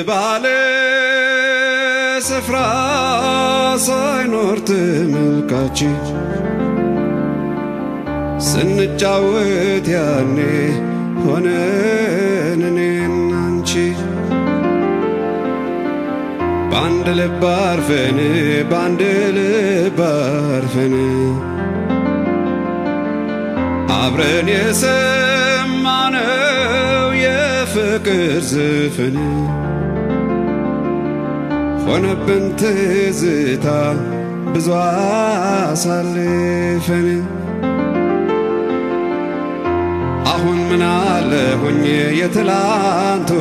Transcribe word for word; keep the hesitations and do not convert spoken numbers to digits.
ባለ ስፍራ ሳይኖር ተመልካች ስንጫወት ያኔ ሆነን እኔና አንቺ ባንድ ልብ አርፈን ባንድ ልብ አርፈን አብረን የሰማነው የፍቅር ዘፈን ሆነብን ትዝታ ብዙ አሳልፈን አሁን ምን አለ ሆኜ የትላንቱ